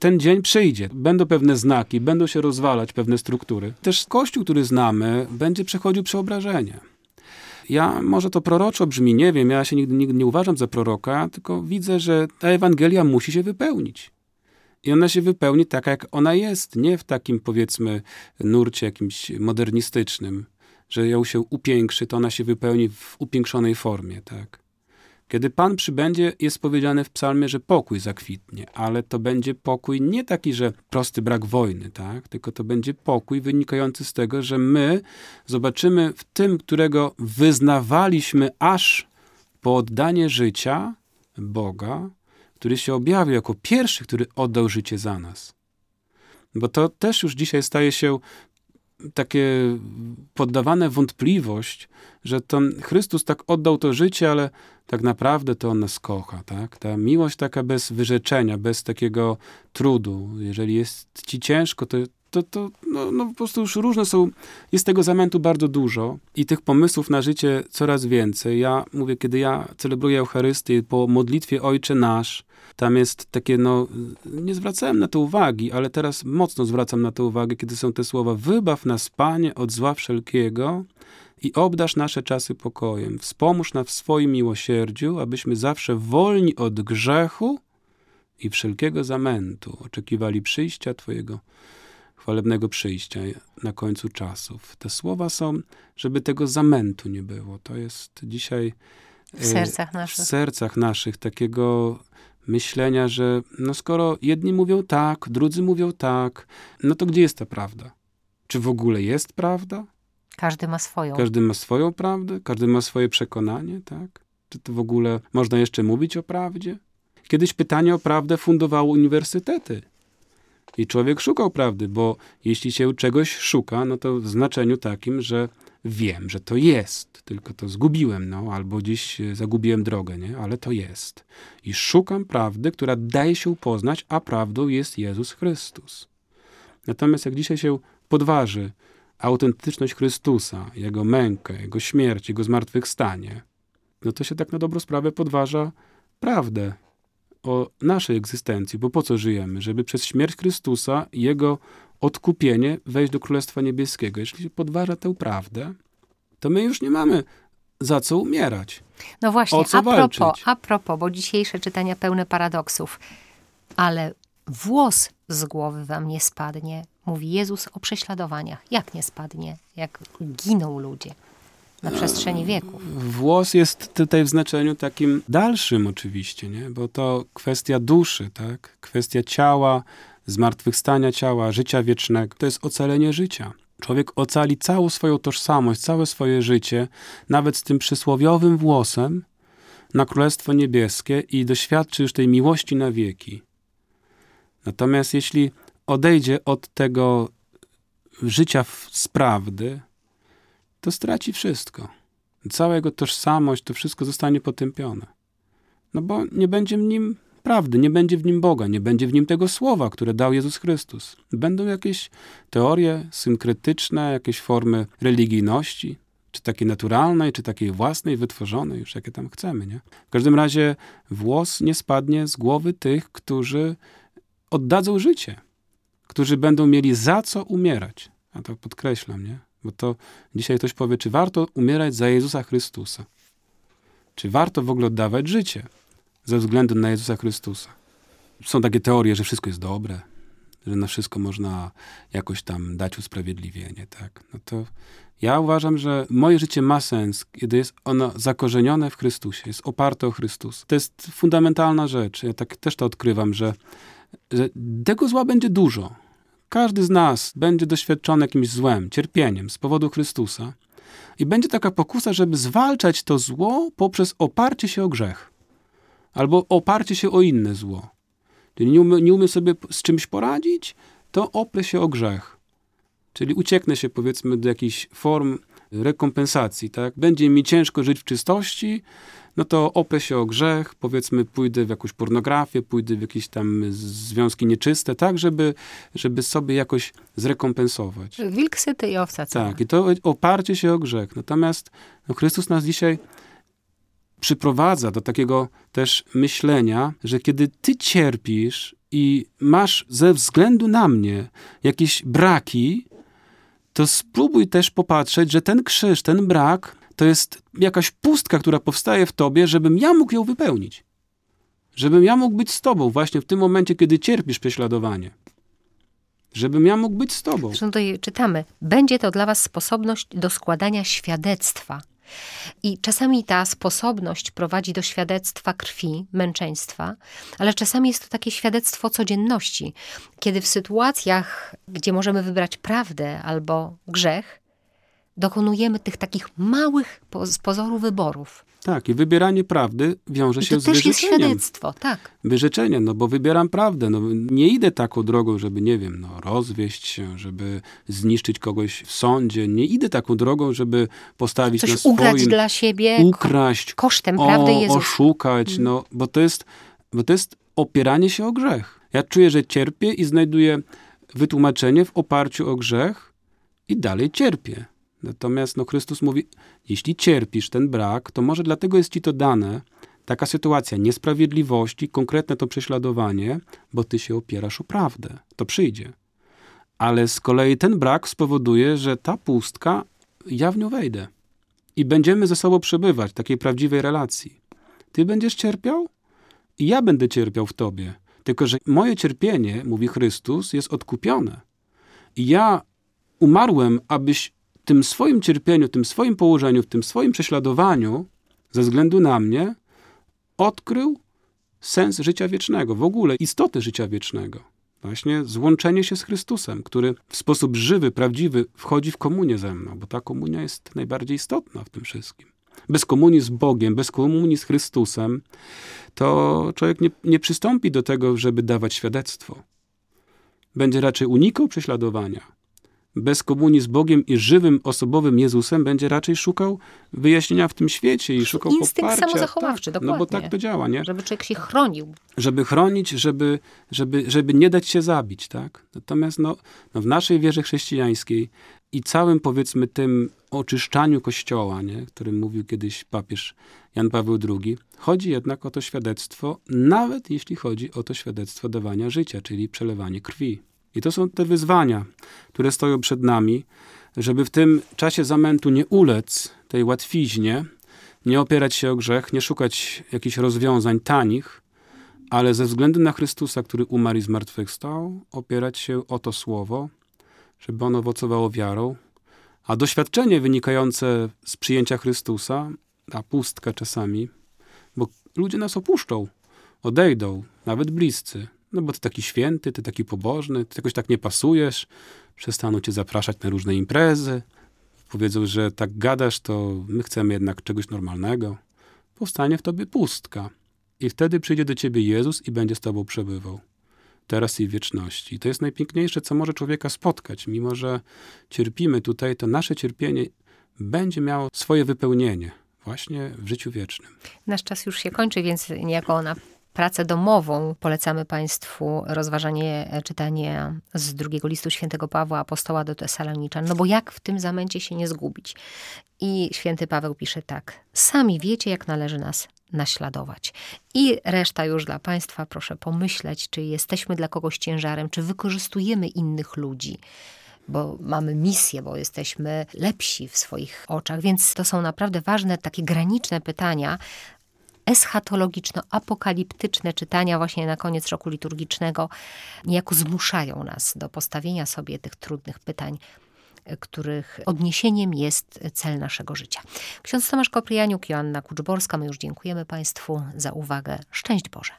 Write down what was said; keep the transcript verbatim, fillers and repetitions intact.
ten dzień przyjdzie. Będą pewne znaki, będą się rozwalać pewne struktury. Też Kościół, który znamy, będzie przechodził przeobrażenie. Ja, może to proroczo brzmi, nie wiem, ja się nigdy, nigdy nie uważam za proroka, tylko widzę, że ta Ewangelia musi się wypełnić. I ona się wypełni taka, jak ona jest, nie w takim, powiedzmy, nurcie jakimś modernistycznym, że ją się upiększy, to ona się wypełni w upiększonej formie, tak. Kiedy Pan przybędzie, jest powiedziane w psalmie, że pokój zakwitnie, ale to będzie pokój nie taki, że prosty brak wojny, tak? Tylko to będzie pokój wynikający z tego, że my zobaczymy w tym, którego wyznawaliśmy aż po oddanie życia Boga, który się objawił jako pierwszy, który oddał życie za nas. Bo to też już dzisiaj staje się takie poddawane wątpliwość, że to Chrystus tak oddał to życie, ale tak naprawdę to On nas kocha, tak? Ta miłość taka bez wyrzeczenia, bez takiego trudu. Jeżeli jest ci ciężko, to, to, to no, no po prostu już różne są, jest tego zamętu bardzo dużo i tych pomysłów na życie coraz więcej. Ja mówię, kiedy ja celebruję Eucharystię po modlitwie Ojcze Nasz, tam jest takie, no, nie zwracałem na to uwagi, ale teraz mocno zwracam na to uwagę, kiedy są te słowa: wybaw nas, Panie, od zła wszelkiego i obdarz nasze czasy pokojem. Wspomóż nas w swoim miłosierdziu, abyśmy zawsze wolni od grzechu i wszelkiego zamętu oczekiwali przyjścia Twojego chwalebnego przyjścia na końcu czasów. Te słowa są, żeby tego zamętu nie było. To jest dzisiaj w sercach naszych, w sercach naszych takiego myślenia, że no skoro jedni mówią tak, drudzy mówią tak, no to gdzie jest ta prawda? Czy w ogóle jest prawda? Każdy ma swoją. Każdy ma swoją prawdę? Każdy ma swoje przekonanie, tak? Czy to w ogóle można jeszcze mówić o prawdzie? Kiedyś pytanie o prawdę fundowało uniwersytety. I człowiek szukał prawdy, bo jeśli się czegoś szuka, no to w znaczeniu takim, że wiem, że to jest, tylko to zgubiłem, no, albo gdzieś zagubiłem drogę, nie? Ale to jest. I szukam prawdy, która daje się poznać, a prawdą jest Jezus Chrystus. Natomiast jak dzisiaj się podważy autentyczność Chrystusa, Jego mękę, Jego śmierć, Jego zmartwychwstanie, no to się tak na dobrą sprawę podważa prawdę o naszej egzystencji, bo po co żyjemy? Żeby przez śmierć Chrystusa i Jego odkupienie wejść do Królestwa Niebieskiego. Jeśli się podważa tę prawdę, to my już nie mamy za co umierać. No właśnie, o co a propos, walczyć? a propos, bo dzisiejsze czytania pełne paradoksów, ale włos z głowy wam nie spadnie, mówi Jezus o prześladowaniach. Jak nie spadnie? Jak giną ludzie na przestrzeni wieków. Włos jest tutaj w znaczeniu takim dalszym oczywiście, nie? Bo to kwestia duszy, tak? Kwestia ciała, zmartwychwstania ciała, życia wiecznego. To jest ocalenie życia. Człowiek ocali całą swoją tożsamość, całe swoje życie, nawet z tym przysłowiowym włosem na Królestwo Niebieskie i doświadczy już tej miłości na wieki. Natomiast jeśli odejdzie od tego życia z prawdy, to straci wszystko. Cała jego tożsamość, to wszystko zostanie potępione. No bo nie będzie w nim prawdy, nie będzie w nim Boga, nie będzie w nim tego słowa, które dał Jezus Chrystus. Będą jakieś teorie synkretyczne, jakieś formy religijności, czy takiej naturalnej, czy takiej własnej, wytworzonej, już jakie tam chcemy, nie? W każdym razie włos nie spadnie z głowy tych, którzy oddadzą życie, którzy będą mieli za co umierać. Ja to podkreślam, nie? Bo to dzisiaj ktoś powie, czy warto umierać za Jezusa Chrystusa? Czy warto w ogóle oddawać życie ze względu na Jezusa Chrystusa? Są takie teorie, że wszystko jest dobre, że na wszystko można jakoś tam dać usprawiedliwienie, tak? No to ja uważam, że moje życie ma sens, kiedy jest ono zakorzenione w Chrystusie, jest oparte o Chrystusa. To jest fundamentalna rzecz. Ja tak też to odkrywam, że, że tego zła będzie dużo. Każdy z nas będzie doświadczony jakimś złem, cierpieniem z powodu Chrystusa i będzie taka pokusa, żeby zwalczać to zło poprzez oparcie się o grzech albo oparcie się o inne zło. Czyli nie umiem, nie umiem sobie z czymś poradzić, to oprę się o grzech. Czyli ucieknę się, powiedzmy, do jakichś form rekompensacji, tak? Będzie mi ciężko żyć w czystości, no to oprę się o grzech, powiedzmy, pójdę w jakąś pornografię, pójdę w jakieś tam związki nieczyste, tak, żeby, żeby sobie jakoś zrekompensować. Wilk syty i owca cała. Tak, i to oparcie się o grzech. Natomiast no, Chrystus nas dzisiaj przyprowadza do takiego też myślenia, że kiedy ty cierpisz i masz ze względu na mnie jakieś braki, to spróbuj też popatrzeć, że ten krzyż, ten brak, to jest jakaś pustka, która powstaje w tobie, żebym ja mógł ją wypełnić. Żebym ja mógł być z tobą właśnie w tym momencie, kiedy cierpisz prześladowanie. Żebym ja mógł być z tobą. Zresztą tutaj czytamy, będzie to dla was sposobność do składania świadectwa. I czasami ta sposobność prowadzi do świadectwa krwi, męczeństwa, ale czasami jest to takie świadectwo codzienności, kiedy w sytuacjach, gdzie możemy wybrać prawdę albo grzech, dokonujemy tych takich małych z pozoru wyborów. Tak, i wybieranie prawdy wiąże I się to z też jest wyrzeczeniem. świadectwo, tak. Wyrzeczenie, no bo wybieram prawdę. No, nie idę taką drogą, żeby, nie wiem, no, rozwieść się, żeby zniszczyć kogoś w sądzie. Nie idę taką drogą, żeby postawić Coś na swoim... ugrać dla siebie, ukraść, kosztem o, prawdy Jezusa. oszukać, Mm. no, bo to jest, bo to jest opieranie się o grzech. Ja czuję, że cierpię i znajduję wytłumaczenie w oparciu o grzech i dalej cierpię. Natomiast no, Chrystus mówi, jeśli cierpisz ten brak, to może dlatego jest ci to dane, taka sytuacja niesprawiedliwości, konkretne to prześladowanie, bo ty się opierasz o prawdę. To przyjdzie. Ale z kolei ten brak spowoduje, że ta pustka, ja w nią wejdę. I będziemy ze sobą przebywać w takiej prawdziwej relacji. Ty będziesz cierpiał i ja będę cierpiał w tobie. Tylko że moje cierpienie, mówi Chrystus, jest odkupione. I ja umarłem, abyś w tym swoim cierpieniu, w tym swoim położeniu, w tym swoim prześladowaniu, ze względu na mnie, odkrył sens życia wiecznego, w ogóle istotę życia wiecznego. Właśnie złączenie się z Chrystusem, który w sposób żywy, prawdziwy wchodzi w komunię ze mną, bo ta komunia jest najbardziej istotna w tym wszystkim. Bez komunii z Bogiem, bez komunii z Chrystusem, to człowiek nie, nie przystąpi do tego, żeby dawać świadectwo. Będzie raczej unikał prześladowania. Bez komunii z Bogiem i żywym, osobowym Jezusem będzie raczej szukał wyjaśnienia w tym świecie i szukał Instynkt poparcia. samozachowawczy, tak, dokładnie. No bo tak to działa, nie? Żeby człowiek się chronił. Żeby chronić, żeby, żeby, żeby nie dać się zabić, tak? Natomiast no, no w naszej wierze chrześcijańskiej i całym, powiedzmy, tym oczyszczaniu Kościoła, nie? O którym mówił kiedyś papież Jan Paweł drugi, chodzi jednak o to świadectwo, nawet jeśli chodzi o to świadectwo dawania życia, czyli przelewanie krwi. I to są te wyzwania, które stoją przed nami, żeby w tym czasie zamętu nie ulec tej łatwiźnie, nie opierać się o grzech, nie szukać jakichś rozwiązań tanich, ale ze względu na Chrystusa, który umarł i zmartwychwstał, opierać się o to słowo, żeby ono owocowało wiarą, a doświadczenie wynikające z przyjęcia Chrystusa, ta pustka czasami, bo ludzie nas opuszczą, odejdą, nawet bliscy. No bo ty taki święty, ty taki pobożny, ty jakoś tak nie pasujesz, przestaną cię zapraszać na różne imprezy, powiedzą, że tak gadasz, to my chcemy jednak czegoś normalnego. Powstanie w tobie pustka i wtedy przyjdzie do ciebie Jezus i będzie z tobą przebywał. Teraz i w wieczności. I to jest najpiękniejsze, co może człowieka spotkać. Mimo że cierpimy tutaj, to nasze cierpienie będzie miało swoje wypełnienie właśnie w życiu wiecznym. Nasz czas już się kończy, więc niejako na pracę domową polecamy Państwu rozważanie czytania z drugiego listu świętego Pawła Apostoła do Tesaloniczan. No bo jak w tym zamęcie się nie zgubić? I święty Paweł pisze tak. Sami wiecie, jak należy nas naśladować. I reszta już dla Państwa. Proszę pomyśleć, czy jesteśmy dla kogoś ciężarem, czy wykorzystujemy innych ludzi. Bo mamy misję, bo jesteśmy lepsi w swoich oczach. Więc to są naprawdę ważne, takie graniczne pytania, eschatologiczno-apokaliptyczne czytania właśnie na koniec roku liturgicznego niejako zmuszają nas do postawienia sobie tych trudnych pytań, których odniesieniem jest cel naszego życia. Ksiądz Tomasz Kopryjaniuk, Joanna Kuczborska, my już dziękujemy Państwu za uwagę. Szczęść Boże.